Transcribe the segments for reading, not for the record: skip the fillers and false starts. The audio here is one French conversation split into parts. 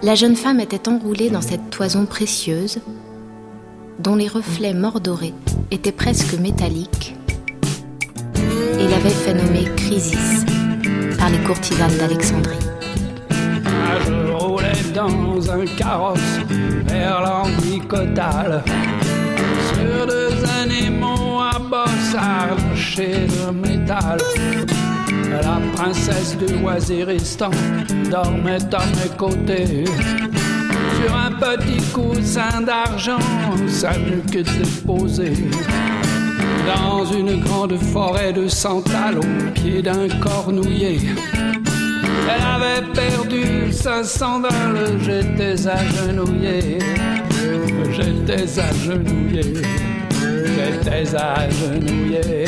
La jeune femme était enroulée dans cette toison précieuse, dont les reflets mordorés étaient presque métalliques, et l'avait fait nommer Chrysis par les courtisanes d'Alexandrie. Je roulais dans un carrosse vers l'Anticotale, sur deux animaux à bosse arrachés de métal. La princesse du Waziristan dormait à mes côtés, sur un petit coussin d'argent, sa nuque était posée dans une grande forêt de santal au pied d'un cornouiller. Elle avait perdu sa sandale, j'étais agenouillé, j'étais agenouillé, j'étais agenouillé.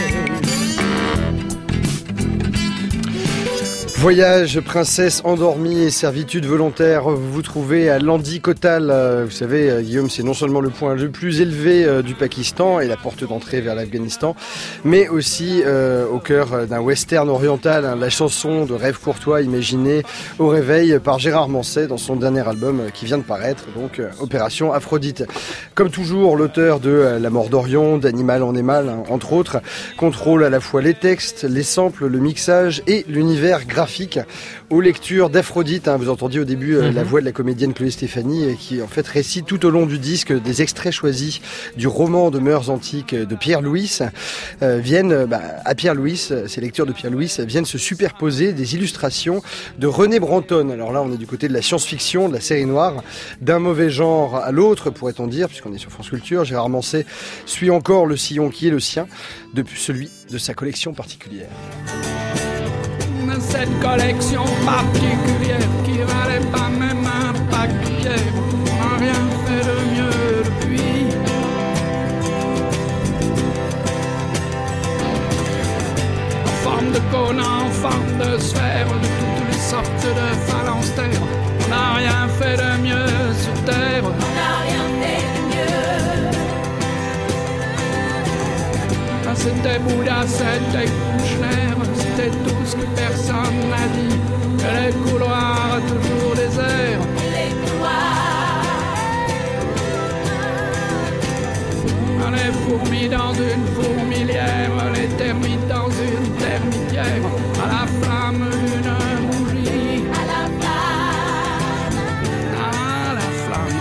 Voyage, princesse endormie et servitude volontaire, vous vous trouvez à l'Anticotale. Vous savez, Guillaume, c'est non seulement le point le plus élevé du Pakistan et la porte d'entrée vers l'Afghanistan, mais aussi au cœur d'un western oriental, la chanson de rêve courtois imaginée au réveil par Gérard Manset dans son dernier album qui vient de paraître, donc Opération Aphrodite. Comme toujours, l'auteur de La mort d'Orion, d'Animal en Émal, entre autres, contrôle à la fois les textes, les samples, le mixage et l'univers graphique. Aux lectures d'Aphrodite, vous entendiez au début la voix de la comédienne Chloé Stéphanie qui en fait récite tout au long du disque des extraits choisis du roman de mœurs antiques de Pierre Louys. À Pierre Louys, ces lectures de Pierre Louys viennent se superposer des illustrations de René Brantôme. Alors là on est du côté de la science-fiction, de la série noire, d'un mauvais genre à l'autre pourrait-on dire, puisqu'on est sur France Culture. Gérard Manset suit encore le sillon qui est le sien, depuis celui de sa collection particulière. Cette collection particulière qui valait pas même un paquet, n'a rien fait de mieux depuis. En forme de cône, en forme de sphère, de toutes les sortes de phalanstères, on n'a rien fait de mieux sur terre. On n'a rien fait de mieux. C'était Bouddha, c'était Kouchner, c'était tout ce que personne n'a dit. Et les couloirs toujours déserts. Les couloirs. Les fourmis dans une fourmilière, les termites dans une termitière, à la flamme d'une bougie. À la flamme. À la flamme.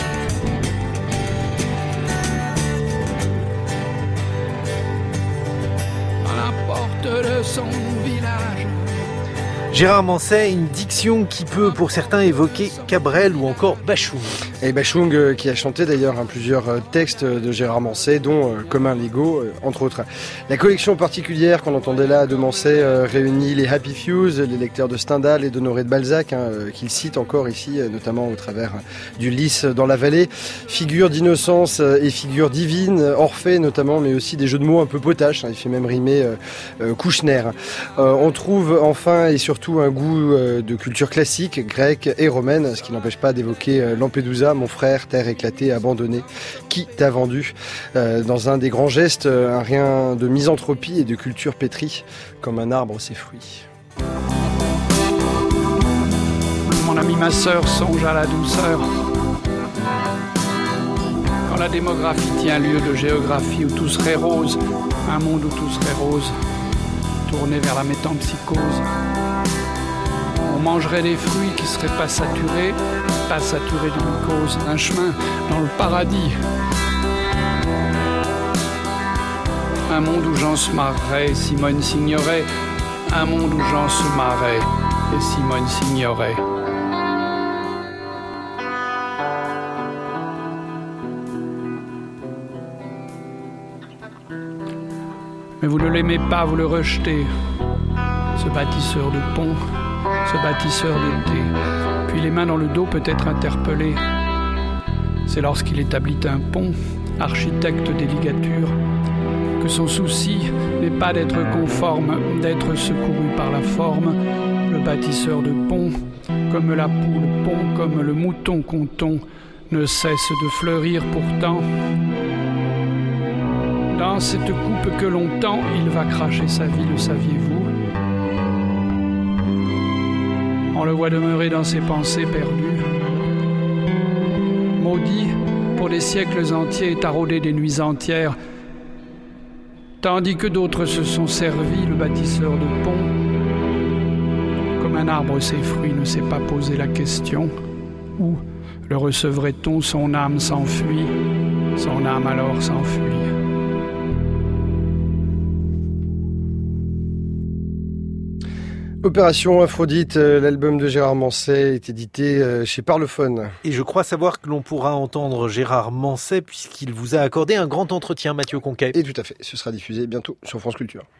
À la porte de son village. Gérard Manset, une diction qui peut pour certains évoquer Cabrel ou encore Bachung. Et Bachung qui a chanté d'ailleurs plusieurs textes de Gérard Manset, dont Comme un Lego, entre autres. La collection particulière qu'on entendait là de Manset réunit les Happy Few, les lecteurs de Stendhal et d'Honoré de Balzac, qu'il cite encore ici, notamment au travers du Lys dans la vallée. Figures d'innocence et figures divines, Orphée notamment, mais aussi des jeux de mots un peu potaches. Il fait même rimer Kouchner. On trouve enfin et surtout un goût de culture classique, grecque et romaine, ce qui n'empêche pas d'évoquer Lampedusa, mon frère, terre éclatée, abandonnée, qui t'a vendu dans un des grands gestes, un rien de misanthropie et de culture pétrie, comme un arbre ses fruits. Mon ami, ma sœur, songe à la douceur. Quand la démographie tient lieu de géographie où tout serait rose, un monde où tout serait rose, tourné vers la métempsychose. On mangerait des fruits qui seraient pas saturés de glucose, un chemin dans le paradis. Un monde où Jean se marrerait et Simone s'ignorait. Un monde où Jean se marrait et Simone s'ignorait. Mais vous ne l'aimez pas, vous le rejetez, ce bâtisseur de pont, ce bâtisseur d'été, puis les mains dans le dos peut-être interpellé. C'est lorsqu'il établit un pont, architecte des ligatures, que son souci n'est pas d'être conforme, d'être secouru par la forme. Le bâtisseur de pont, comme la poule pond, comme le mouton conton, ne cesse de fleurir pourtant. Dans cette coupe que l'on tend, il va cracher sa vie, le saviez-vous? On le voit demeurer dans ses pensées perdues, maudit, pour des siècles entiers, taraudé des nuits entières, tandis que d'autres se sont servis, le bâtisseur de ponts. Comme un arbre ses fruits ne s'est pas posé la question, où le recevrait-on, son âme s'enfuit, son âme alors s'enfuit. Opération Aphrodite, l'album de Gérard Manset est édité chez Parlophone. Et je crois savoir que l'on pourra entendre Gérard Manset puisqu'il vous a accordé un grand entretien, Mathieu Conquet. Et tout à fait, ce sera diffusé bientôt sur France Culture.